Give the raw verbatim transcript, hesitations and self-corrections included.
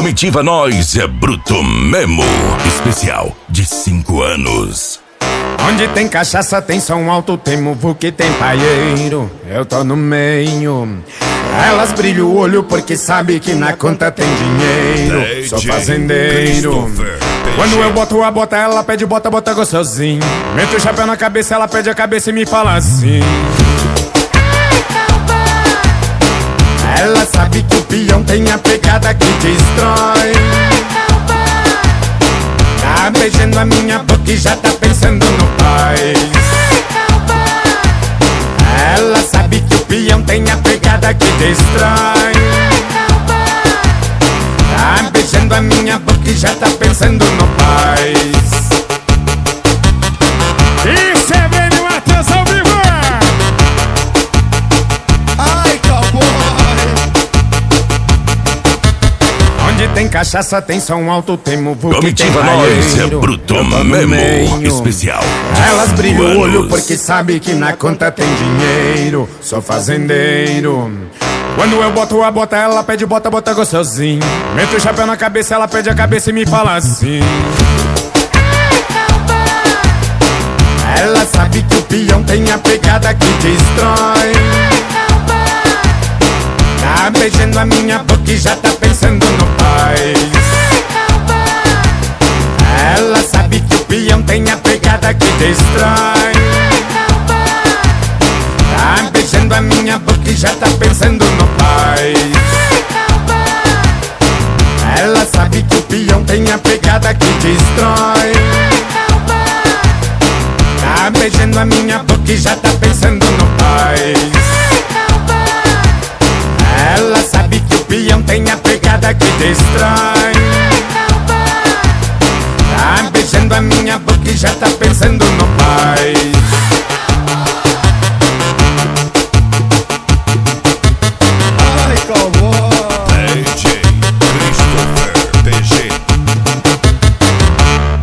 Comitiva Nós é bruto mesmo. Especial de cinco anos. Onde tem cachaça tem som alto, tem muvuca, tem paieiro. Eu tô no meio. Elas brilham o olho porque sabe que na conta tem dinheiro. Sou fazendeiro. Quando eu boto a bota, ela pede bota, bota gostosinho. Meto o chapéu na cabeça, ela pede a cabeça e me fala assim: ela sabe que o peão tem a pegada que destrói. Tá beijando a minha boca e já tá pensando no pai. Ela sabe que o peão tem a pegada que destrói. Tá beijando a minha boca e já tá pensando no pai. Isso é bem no Matheus ao vivo. Ai, cowboy. Onde tem cachaça tem som alto, tem muvuca, tem Comitiva Nós é paieiro. bruto Eu tô no mesmo. meio. Especial de Elas cinco brilham o olho anos. porque sabe que na conta tem dinheiro. Sou fazendeiro. Quando eu boto a bota, ela pede bota, bota gostosinho. Meto o chapéu na cabeça, ela pede a cabeça e me fala assim: ela sabe que o peão tem a pegada que destrói. Tá beijando a minha boca e já tá pensando no pai. Ela sabe que o peão tem a pegada que destrói. Tá beijando a minha boca e já tá pensando no pai. Ela sabe que o peão tem a pegada que destrói. Tá beijando a minha boca e já tá pensando no pai. Ela sabe que o peão tem a pegada que destrói. Tá beijando a minha boca e já tá pensando no pai.